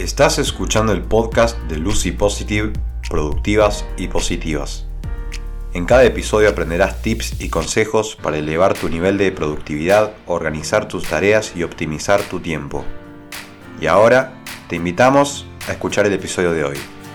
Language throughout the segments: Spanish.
Estás escuchando el podcast de Lucy Positive, Productivas y Positivas. En cada episodio aprenderás tips y consejos para elevar tu nivel de productividad, organizar tus tareas y optimizar tu tiempo. Y ahora te invitamos a escuchar el episodio de hoy.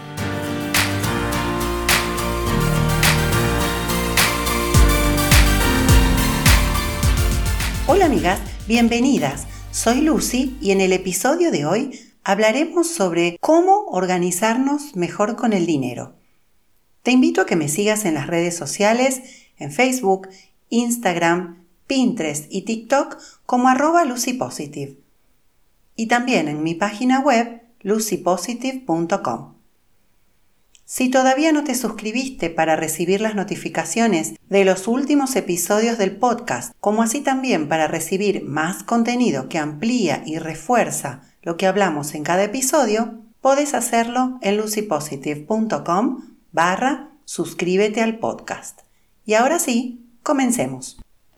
Hola amigas, bienvenidas. Soy Lucy y en el episodio de hoy hablaremos sobre cómo organizarnos mejor con el dinero. Te invito a que me sigas en las redes sociales, en Facebook, Instagram, Pinterest y TikTok como @LucyPositive. Y también en mi página web lucypositive.com. Si todavía no te suscribiste para recibir las notificaciones de los últimos episodios del podcast, como así también para recibir más contenido que amplía y refuerza lo que hablamos en cada episodio, podés hacerlo en lucypositive.com/suscríbete al podcast. Y ahora sí, comencemos.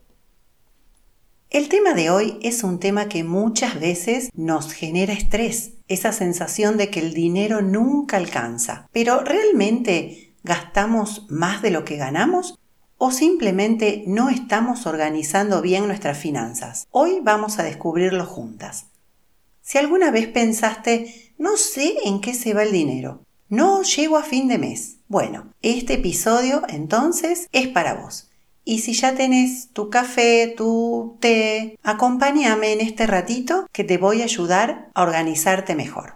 El tema de hoy es un tema que muchas veces nos genera estrés, esa sensación de que el dinero nunca alcanza. Pero ¿realmente gastamos más de lo que ganamos? ¿O simplemente no estamos organizando bien nuestras finanzas? Hoy vamos a descubrirlo juntas. Si alguna vez pensaste, no sé en qué se va el dinero, no llego a fin de mes. Bueno, este episodio entonces es para vos. Y si ya tenés tu café, tu té, acompáñame en este ratito que te voy a ayudar a organizarte mejor.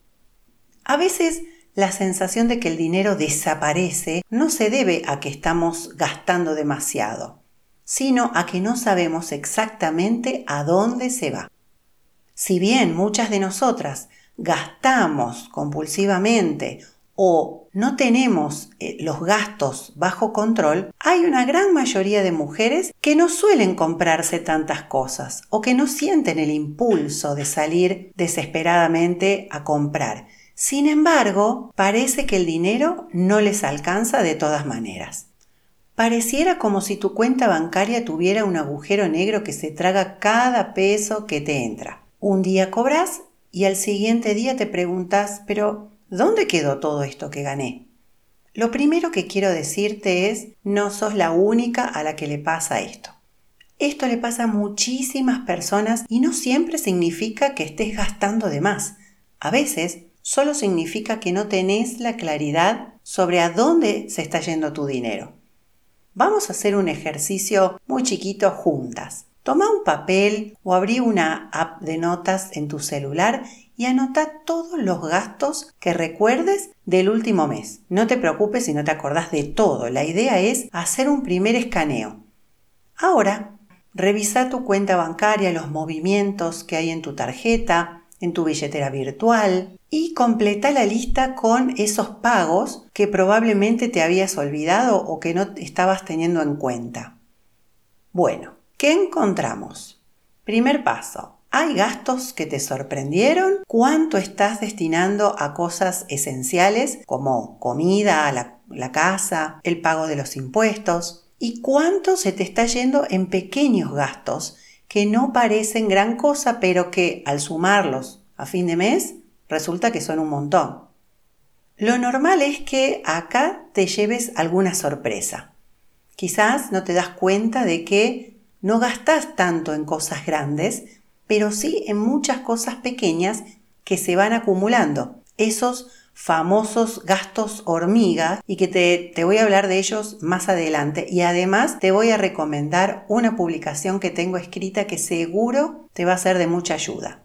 A veces la sensación de que el dinero desaparece no se debe a que estamos gastando demasiado, sino a que no sabemos exactamente a dónde se va. Si bien muchas de nosotras gastamos compulsivamente o no tenemos los gastos bajo control, hay una gran mayoría de mujeres que no suelen comprarse tantas cosas o que no sienten el impulso de salir desesperadamente a comprar. Sin embargo, parece que el dinero no les alcanza de todas maneras. Pareciera como si tu cuenta bancaria tuviera un agujero negro que se traga cada peso que te entra. Un día cobras y al siguiente día te preguntas, pero ¿dónde quedó todo esto que gané? Lo primero que quiero decirte es, no sos la única a la que le pasa esto. Esto le pasa a muchísimas personas y no siempre significa que estés gastando de más. A veces solo significa que no tenés la claridad sobre a dónde se está yendo tu dinero. Vamos a hacer un ejercicio muy chiquito juntas. Toma un papel o abrí una app de notas en tu celular y anota todos los gastos que recuerdes del último mes. No te preocupes si no te acordás de todo. La idea es hacer un primer escaneo. Ahora, revisa tu cuenta bancaria, los movimientos que hay en tu tarjeta, en tu billetera virtual y completa la lista con esos pagos que probablemente te habías olvidado o que no estabas teniendo en cuenta. Bueno, ¿qué encontramos? Primer paso. ¿Hay gastos que te sorprendieron? ¿Cuánto estás destinando a cosas esenciales como comida, a la casa, el pago de los impuestos? ¿Y cuánto se te está yendo en pequeños gastos que no parecen gran cosa, pero que al sumarlos a fin de mes resulta que son un montón? Lo normal es que acá te lleves alguna sorpresa. Quizás no te das cuenta de que no gastás tanto en cosas grandes, pero sí en muchas cosas pequeñas que se van acumulando. Esos famosos gastos hormiga y que te voy a hablar de ellos más adelante. Y además te voy a recomendar una publicación que tengo escrita que seguro te va a ser de mucha ayuda.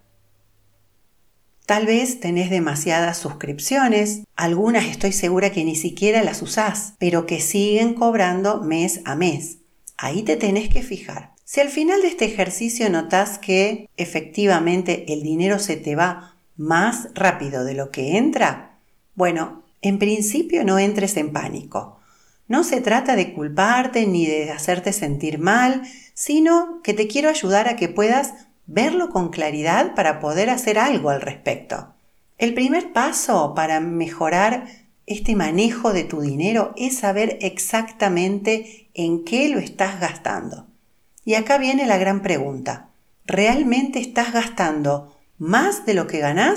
Tal vez tenés demasiadas suscripciones, algunas estoy segura que ni siquiera las usás, pero que siguen cobrando mes a mes. Ahí te tenés que fijar. Si al final de este ejercicio notás que efectivamente el dinero se te va más rápido de lo que entra, bueno, en principio no entres en pánico. No se trata de culparte ni de hacerte sentir mal, sino que te quiero ayudar a que puedas verlo con claridad para poder hacer algo al respecto. El primer paso para mejorar este manejo de tu dinero es saber exactamente en qué lo estás gastando. Y acá viene la gran pregunta. ¿Realmente estás gastando más de lo que ganás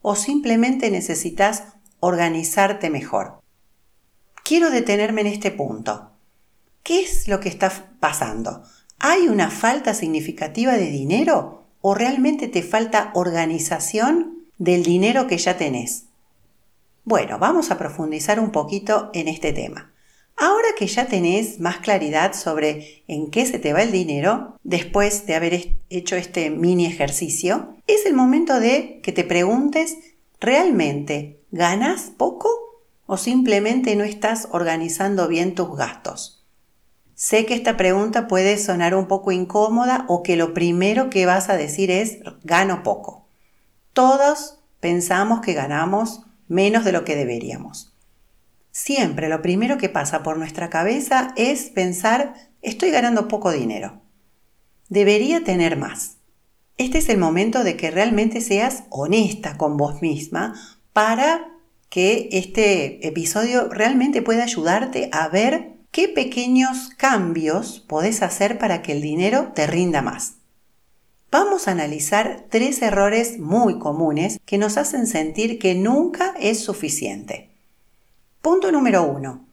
o simplemente necesitas organizarte mejor. Quiero detenerme en este punto. ¿Qué es lo que está pasando? ¿Hay una falta significativa de dinero o realmente te falta organización del dinero que ya tenés? Bueno, vamos a profundizar un poquito en este tema. Ahora que ya tenés más claridad sobre en qué se te va el dinero, después de haber hecho este mini ejercicio, es el momento de que te preguntes, ¿realmente ganas poco o simplemente no estás organizando bien tus gastos? Sé que esta pregunta puede sonar un poco incómoda o que lo primero que vas a decir es gano poco. Todos pensamos que ganamos menos de lo que deberíamos. Siempre lo primero que pasa por nuestra cabeza es pensar, estoy ganando poco dinero. Debería tener más. Este es el momento de que realmente seas honesta con vos misma para que este episodio realmente pueda ayudarte a ver qué pequeños cambios podés hacer para que el dinero te rinda más. Vamos a analizar 3 errores muy comunes que nos hacen sentir que nunca es suficiente. Punto número 1.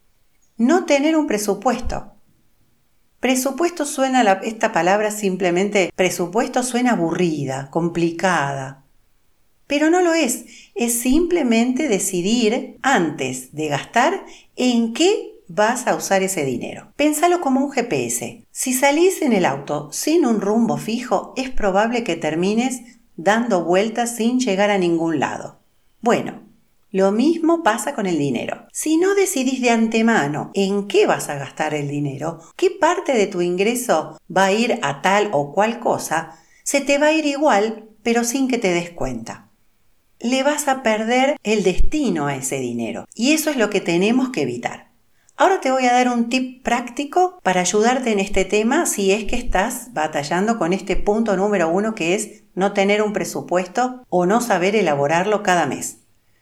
No tener un presupuesto. Presupuesto esta palabra simplemente, presupuesto suena aburrida, complicada. Pero no lo es. Es simplemente decidir antes de gastar en qué vas a usar ese dinero. Pénsalo como un GPS. Si salís en el auto sin un rumbo fijo, es probable que termines dando vueltas sin llegar a ningún lado. Bueno, lo mismo pasa con el dinero. Si no decidís de antemano en qué vas a gastar el dinero, qué parte de tu ingreso va a ir a tal o cual cosa, se te va a ir igual, pero sin que te des cuenta. Le vas a perder el destino a ese dinero y eso es lo que tenemos que evitar. Ahora te voy a dar un tip práctico para ayudarte en este tema si es que estás batallando con este punto número 1 que es no tener un presupuesto o no saber elaborarlo cada mes.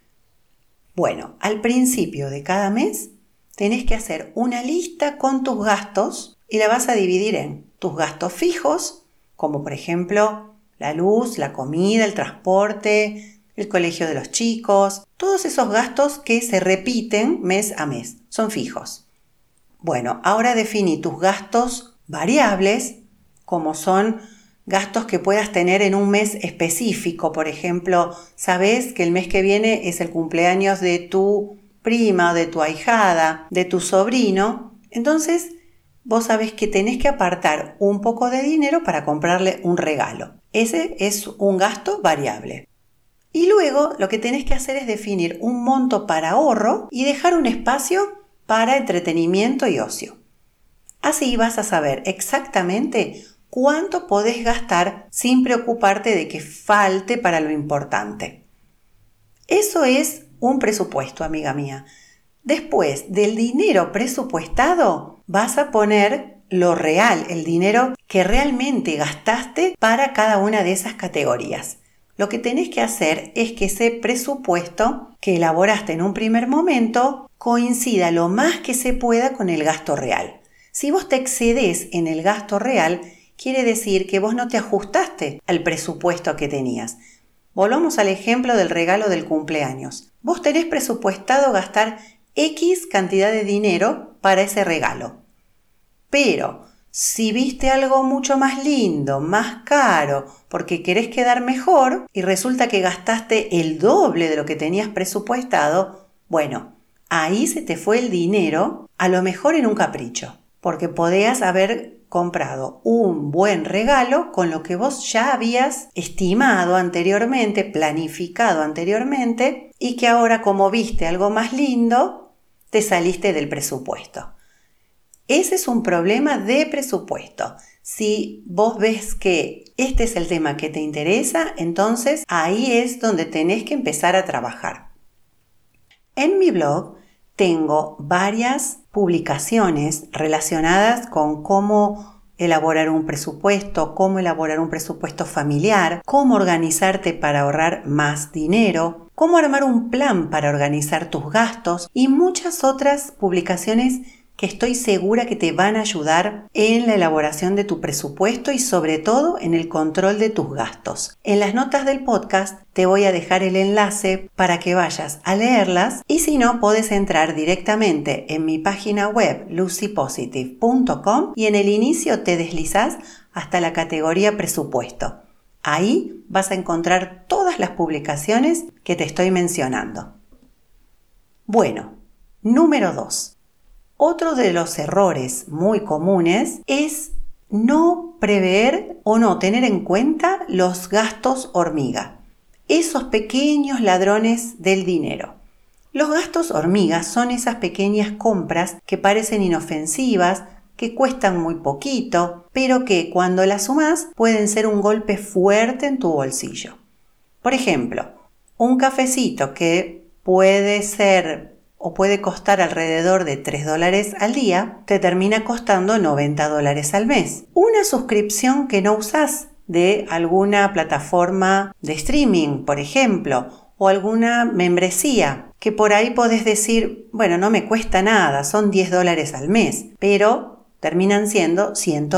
Bueno, al principio de cada mes tenés que hacer una lista con tus gastos y la vas a dividir en tus gastos fijos, como por ejemplo la luz, la comida, el transporte, el colegio de los chicos, todos esos gastos que se repiten mes a mes, son fijos. Bueno, ahora definí tus gastos variables, como son gastos que puedas tener en un mes específico. Por ejemplo, sabes que el mes que viene es el cumpleaños de tu prima, de tu ahijada, de tu sobrino. Entonces, vos sabés que tenés que apartar un poco de dinero para comprarle un regalo. Ese es un gasto variable. Y luego lo que tenés que hacer es definir un monto para ahorro y dejar un espacio para entretenimiento y ocio. Así vas a saber exactamente cuánto podés gastar sin preocuparte de que falte para lo importante. Eso es un presupuesto, amiga mía. Después del dinero presupuestado, vas a poner lo real, el dinero que realmente gastaste para cada una de esas categorías. Lo que tenés que hacer es que ese presupuesto que elaboraste en un primer momento coincida lo más que se pueda con el gasto real. Si vos te excedes en el gasto real, quiere decir que vos no te ajustaste al presupuesto que tenías. Volvamos al ejemplo del regalo del cumpleaños. Vos tenés presupuestado gastar X cantidad de dinero para ese regalo. Pero si viste algo mucho más lindo, más caro, porque querés quedar mejor y resulta que gastaste el doble de lo que tenías presupuestado, bueno, ahí se te fue el dinero, a lo mejor en un capricho, porque podías haber comprado un buen regalo con lo que vos ya habías estimado anteriormente, planificado anteriormente y que ahora como viste algo más lindo, te saliste del presupuesto. Ese es un problema de presupuesto. Si vos ves que este es el tema que te interesa, entonces ahí es donde tenés que empezar a trabajar. En mi blog tengo varias publicaciones relacionadas con cómo elaborar un presupuesto, cómo elaborar un presupuesto familiar, cómo organizarte para ahorrar más dinero, cómo armar un plan para organizar tus gastos y muchas otras publicaciones que estoy segura que te van a ayudar en la elaboración de tu presupuesto y sobre todo en el control de tus gastos. En las notas del podcast te voy a dejar el enlace para que vayas a leerlas y si no, podés entrar directamente en mi página web lucypositive.com y en el inicio te deslizás hasta la categoría presupuesto. Ahí vas a encontrar todas las publicaciones que te estoy mencionando. Bueno, número 2. Otro de los errores muy comunes es no prever o no tener en cuenta los gastos hormiga, esos pequeños ladrones del dinero. Los gastos hormiga son esas pequeñas compras que parecen inofensivas, que cuestan muy poquito, pero que cuando las sumás pueden ser un golpe fuerte en tu bolsillo. Por ejemplo, un cafecito que puede ser o puede costar alrededor de $3 al día, te termina costando $90 al mes. Una suscripción que no usás de alguna plataforma de streaming, por ejemplo, o alguna membresía, que por ahí podés decir, bueno, no me cuesta nada, son $10 al mes, pero terminan siendo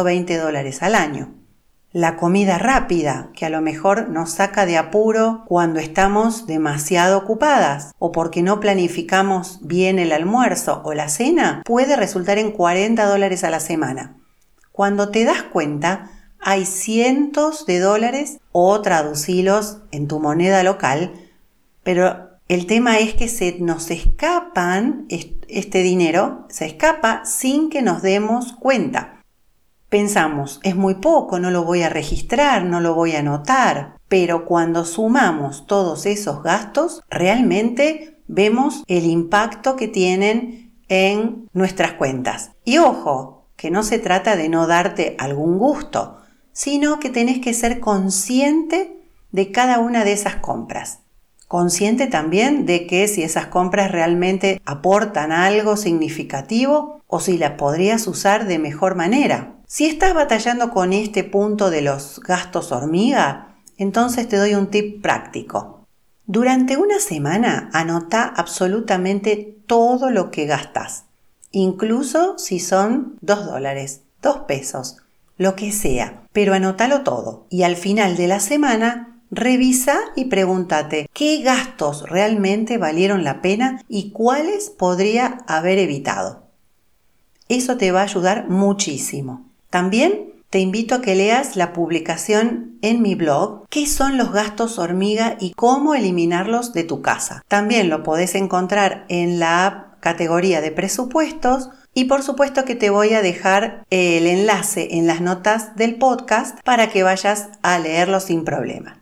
$120 al año. La comida rápida, que a lo mejor nos saca de apuro cuando estamos demasiado ocupadas o porque no planificamos bien el almuerzo o la cena, puede resultar en $40 a la semana. Cuando te das cuenta, hay cientos de dólares o traducilos en tu moneda local, pero el tema es que se nos escapan, este dinero se escapa sin que nos demos cuenta. Pensamos, es muy poco, no lo voy a registrar, no lo voy a anotar, pero cuando sumamos todos esos gastos, realmente vemos el impacto que tienen en nuestras cuentas. Y ojo, que no se trata de no darte algún gusto, sino que tenés que ser consciente de cada una de esas compras. Consciente también de que si esas compras realmente aportan algo significativo o si las podrías usar de mejor manera. Si estás batallando con este punto de los gastos hormiga, entonces te doy un tip práctico. Durante una semana anota absolutamente todo lo que gastas, incluso si son $2, $2, lo que sea, pero anótalo todo. Y al final de la semana, revisa y pregúntate qué gastos realmente valieron la pena y cuáles podría haber evitado. Eso te va a ayudar muchísimo. También te invito a que leas la publicación en mi blog ¿Qué son los gastos hormiga y cómo eliminarlos de tu casa? También lo podés encontrar en la categoría de presupuestos y por supuesto que te voy a dejar el enlace en las notas del podcast para que vayas a leerlo sin problema.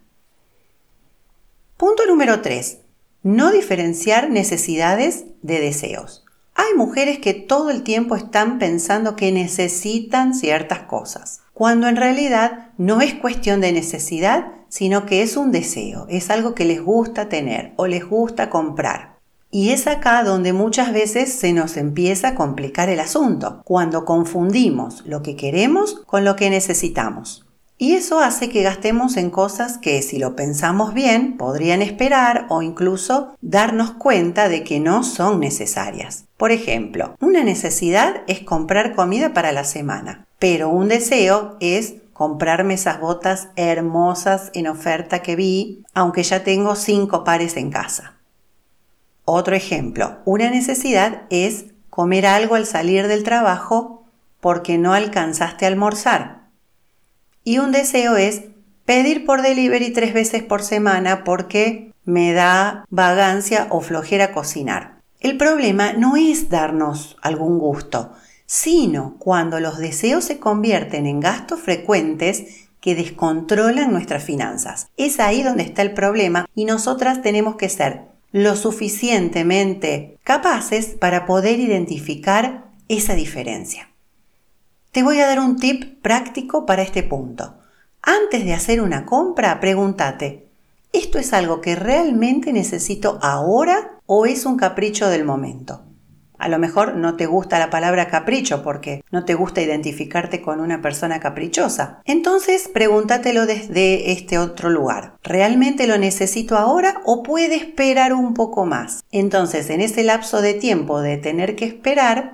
Punto número 3. No diferenciar necesidades de deseos. Hay mujeres que todo el tiempo están pensando que necesitan ciertas cosas, cuando en realidad no es cuestión de necesidad, sino que es un deseo, es algo que les gusta tener o les gusta comprar. Y es acá donde muchas veces se nos empieza a complicar el asunto, cuando confundimos lo que queremos con lo que necesitamos. Y eso hace que gastemos en cosas que, si lo pensamos bien, podrían esperar o incluso darnos cuenta de que no son necesarias. Por ejemplo, una necesidad es comprar comida para la semana, pero un deseo es comprarme esas botas hermosas en oferta que vi, aunque ya tengo 5 pares en casa. Otro ejemplo, una necesidad es comer algo al salir del trabajo porque no alcanzaste a almorzar. Y un deseo es pedir por delivery 3 veces por semana porque me da vagancia o flojera cocinar. El problema no es darnos algún gusto, sino cuando los deseos se convierten en gastos frecuentes que descontrolan nuestras finanzas. Es ahí donde está el problema y nosotras tenemos que ser lo suficientemente capaces para poder identificar esa diferencia. Te voy a dar un tip práctico para este punto. Antes de hacer una compra, pregúntate, ¿esto es algo que realmente necesito ahora o es un capricho del momento? A lo mejor no te gusta la palabra capricho porque no te gusta identificarte con una persona caprichosa. Entonces, pregúntatelo desde este otro lugar. ¿Realmente lo necesito ahora o puede esperar un poco más? Entonces, en ese lapso de tiempo de tener que esperar,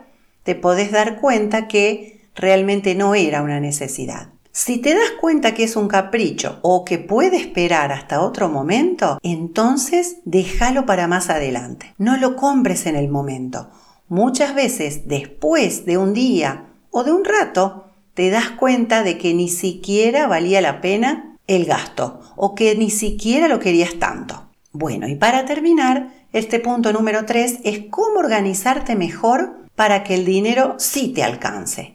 te podés dar cuenta que realmente no era una necesidad. Si te das cuenta que es un capricho o que puede esperar hasta otro momento, entonces déjalo para más adelante. No lo compres en el momento. Muchas veces, después de un día o de un rato, te das cuenta de que ni siquiera valía la pena el gasto o que ni siquiera lo querías tanto. Bueno, y para terminar, este punto número 3 es cómo organizarte mejor para que el dinero sí te alcance.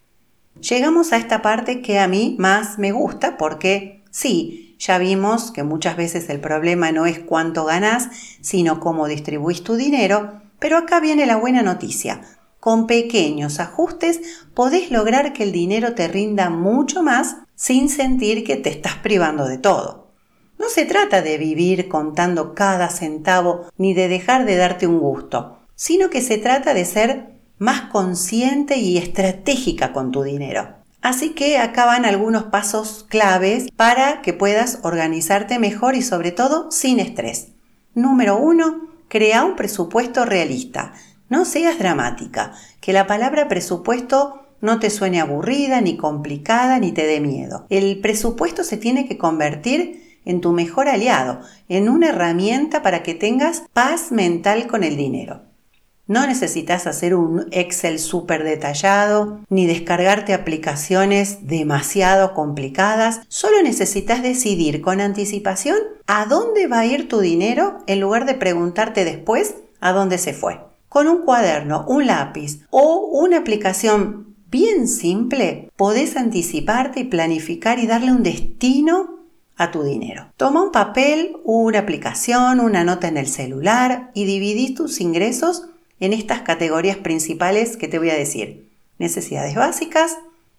Llegamos a esta parte que a mí más me gusta porque sí, ya vimos que muchas veces el problema no es cuánto ganás, sino cómo distribuís tu dinero, pero acá viene la buena noticia. Con pequeños ajustes podés lograr que el dinero te rinda mucho más sin sentir que te estás privando de todo. No se trata de vivir contando cada centavo ni de dejar de darte un gusto, sino que se trata de ser más consciente y estratégica con tu dinero. Así que acá van algunos pasos claves para que puedas organizarte mejor y sobre todo sin estrés. Número 1, crea un presupuesto realista. No seas dramática, que la palabra presupuesto no te suene aburrida, ni complicada, ni te dé miedo. El presupuesto se tiene que convertir en tu mejor aliado, en una herramienta para que tengas paz mental con el dinero. No necesitas hacer un Excel súper detallado, ni descargarte aplicaciones demasiado complicadas. Solo necesitas decidir con anticipación a dónde va a ir tu dinero en lugar de preguntarte después a dónde se fue. Con un cuaderno, un lápiz o una aplicación bien simple, podés anticiparte y planificar y darle un destino a tu dinero. Toma un papel, una aplicación, una nota en el celular y dividís tus ingresos en estas categorías principales que te voy a decir: necesidades básicas,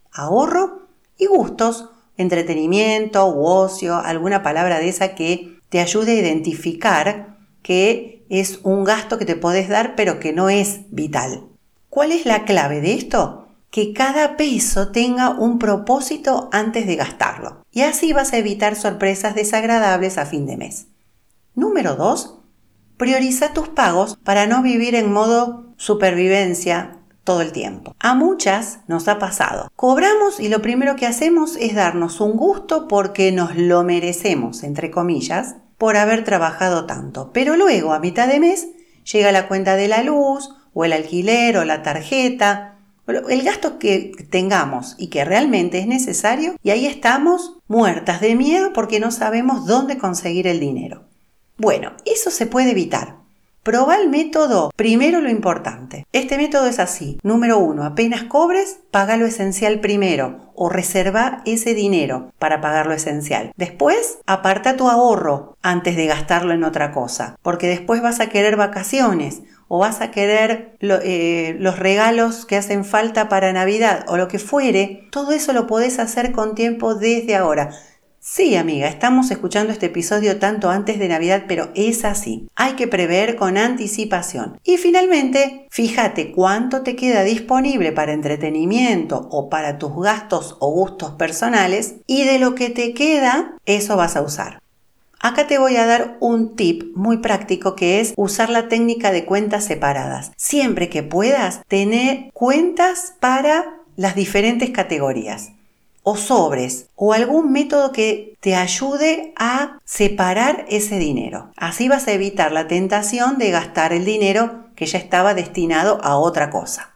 ahorro y gustos, entretenimiento u ocio, alguna palabra de esa que te ayude a identificar que es un gasto que te podés dar pero que no es vital. ¿Cuál es la clave de esto? Que cada peso tenga un propósito antes de gastarlo. Y así vas a evitar sorpresas desagradables a fin de mes. Número 2. Prioriza tus pagos para no vivir en modo supervivencia todo el tiempo. A muchas nos ha pasado. Cobramos y lo primero que hacemos es darnos un gusto porque nos lo merecemos, entre comillas, por haber trabajado tanto. Pero luego, a mitad de mes, llega la cuenta de la luz o el alquiler o la tarjeta, el gasto que tengamos y que realmente es necesario, y ahí estamos muertas de miedo porque no sabemos dónde conseguir el dinero. Bueno, eso se puede evitar. Probá el método, primero lo importante. Este método es así. Número 1, apenas cobres, paga lo esencial primero o reserva ese dinero para pagar lo esencial. Después, aparta tu ahorro antes de gastarlo en otra cosa, porque después vas a querer vacaciones o vas a querer los regalos que hacen falta para Navidad o lo que fuere. Todo eso lo podés hacer con tiempo desde ahora. Sí, amiga, estamos escuchando este episodio tanto antes de Navidad, pero es así. Hay que prever con anticipación. Y finalmente, fíjate cuánto te queda disponible para entretenimiento o para tus gastos o gustos personales, y de lo que te queda, eso vas a usar. Acá te voy a dar un tip muy práctico, que es usar la técnica de cuentas separadas. Siempre que puedas, tener cuentas para las diferentes categorías, o sobres, o algún método que te ayude a separar ese dinero. Así vas a evitar la tentación de gastar el dinero que ya estaba destinado a otra cosa.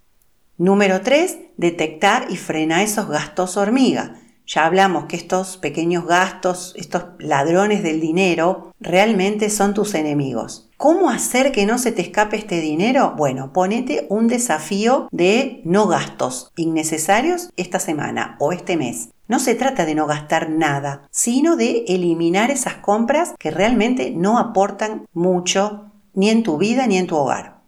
Número 3, detectar y frenar esos gastos hormiga. Ya hablamos que estos pequeños gastos, estos ladrones del dinero, realmente son tus enemigos. ¿Cómo hacer que no se te escape este dinero? Bueno, ponete un desafío de no gastos innecesarios esta semana o este mes. No se trata de no gastar nada, sino de eliminar esas compras que realmente no aportan mucho ni en tu vida ni en tu hogar.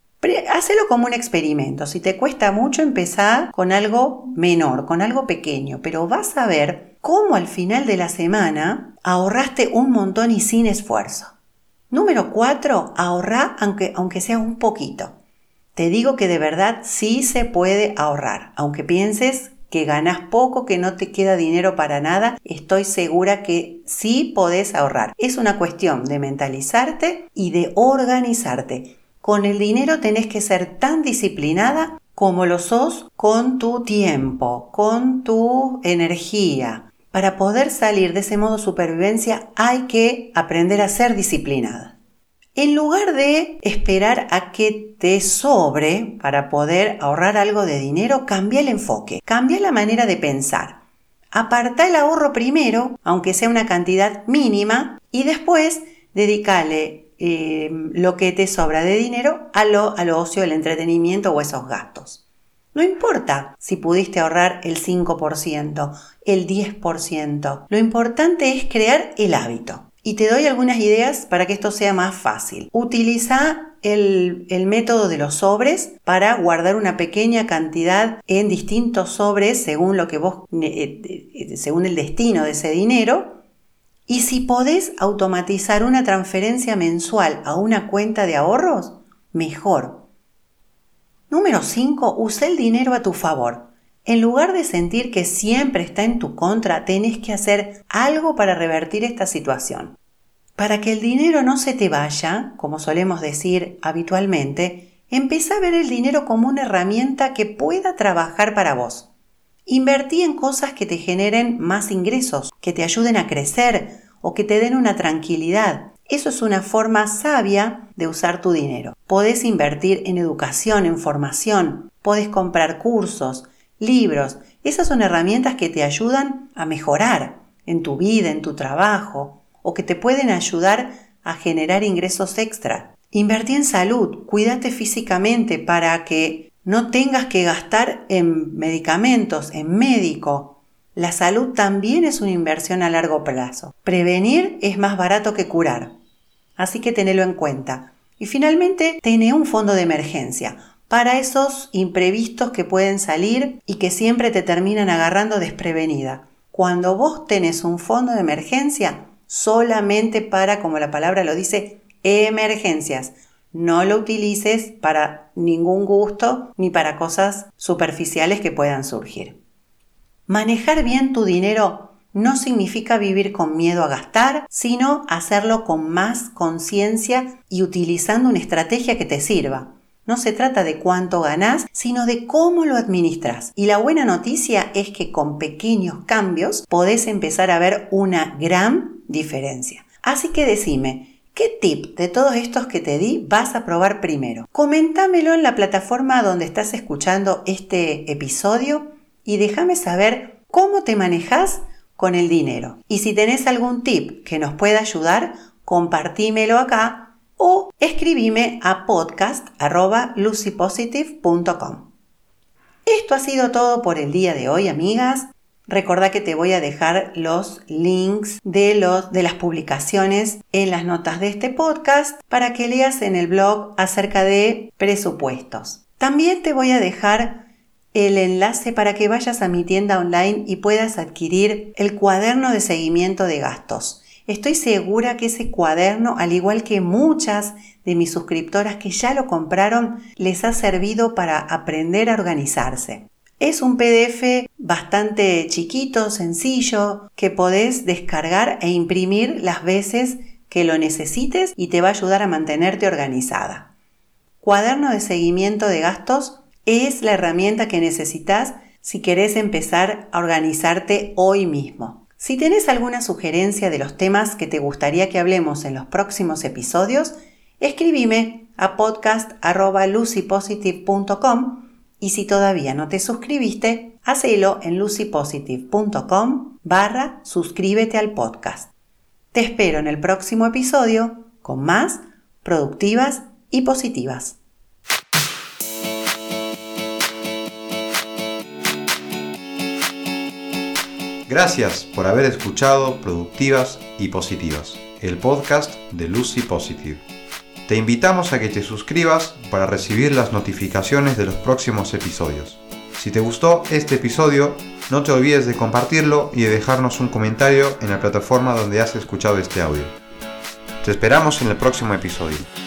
Hacelo como un experimento. Si te cuesta mucho, empezá con algo menor, con algo pequeño, pero vas a ver cómo al final de la semana ahorraste un montón y sin esfuerzo. Número 4, ahorrá aunque sea un poquito. Te digo que de verdad sí se puede ahorrar. Aunque pienses que ganás poco, que no te queda dinero para nada, estoy segura que sí podés ahorrar. Es una cuestión de mentalizarte y de organizarte. Con el dinero tenés que ser tan disciplinada como lo sos con tu tiempo, con tu energía. Para poder salir de ese modo supervivencia hay que aprender a ser disciplinada. En lugar de esperar a que te sobre para poder ahorrar algo de dinero, cambia el enfoque, cambia la manera de pensar. Aparta el ahorro primero, aunque sea una cantidad mínima, y después dedícale lo que te sobra de dinero al ocio, el entretenimiento o esos gastos. No importa si pudiste ahorrar el 5%, el 10%. Lo importante es crear el hábito. Y te doy algunas ideas para que esto sea más fácil. Utiliza el método de los sobres para guardar una pequeña cantidad en distintos sobres según lo que según el destino de ese dinero. Y si podés automatizar una transferencia mensual a una cuenta de ahorros, mejor. Número 5. Usa el dinero a tu favor. En lugar de sentir que siempre está en tu contra, tenés que hacer algo para revertir esta situación. Para que el dinero no se te vaya, como solemos decir habitualmente, empezá a ver el dinero como una herramienta que pueda trabajar para vos. Invertí en cosas que te generen más ingresos, que te ayuden a crecer o que te den una tranquilidad. Eso es una forma sabia de usar tu dinero. Podés invertir en educación, en formación, podés comprar cursos, libros. Esas son herramientas que te ayudan a mejorar en tu vida, en tu trabajo, o que te pueden ayudar a generar ingresos extra. Invertí en salud, cuídate físicamente para que no tengas que gastar en medicamentos, en médico. La salud también es una inversión a largo plazo. Prevenir es más barato que curar. Así que tenelo en cuenta. Y finalmente, tené un fondo de emergencia para esos imprevistos que pueden salir y que siempre te terminan agarrando desprevenida. Cuando vos tenés un fondo de emergencia, solamente para, como la palabra lo dice, emergencias. No lo utilices para ningún gusto ni para cosas superficiales que puedan surgir. Manejar bien tu dinero no significa vivir con miedo a gastar, sino hacerlo con más conciencia y utilizando una estrategia que te sirva. No se trata de cuánto ganás, sino de cómo lo administras. Y la buena noticia es que con pequeños cambios podés empezar a ver una gran diferencia. Así que decime, ¿qué tip de todos estos que te di vas a probar primero? Coméntamelo en la plataforma donde estás escuchando este episodio y déjame saber cómo te manejás con el dinero. Y si tenés algún tip que nos pueda ayudar, compartímelo acá o escribime a podcast@lucypositive.com. Esto ha sido todo por el día de hoy, amigas. Recordá que te voy a dejar los links de las publicaciones en las notas de este podcast para que leas en el blog acerca de presupuestos. También te voy a dejar el enlace para que vayas a mi tienda online y puedas adquirir el cuaderno de seguimiento de gastos. Estoy segura que ese cuaderno, al igual que muchas de mis suscriptoras que ya lo compraron, les ha servido para aprender a organizarse. Es un PDF bastante chiquito, sencillo, que podés descargar e imprimir las veces que lo necesites y te va a ayudar a mantenerte organizada. Cuaderno de seguimiento de gastos es la herramienta que necesitas si querés empezar a organizarte hoy mismo. Si tenés alguna sugerencia de los temas que te gustaría que hablemos en los próximos episodios, escribime a podcast@lucypositive.com y si todavía no te suscribiste, hacelo en lucypositive.com/suscríbete al podcast. Te espero en el próximo episodio con más productivas y positivas. Gracias por haber escuchado Productivas y Positivas, el podcast de Lucy Positive. Te invitamos a que te suscribas para recibir las notificaciones de los próximos episodios. Si te gustó este episodio, no te olvides de compartirlo y de dejarnos un comentario en la plataforma donde has escuchado este audio. Te esperamos en el próximo episodio.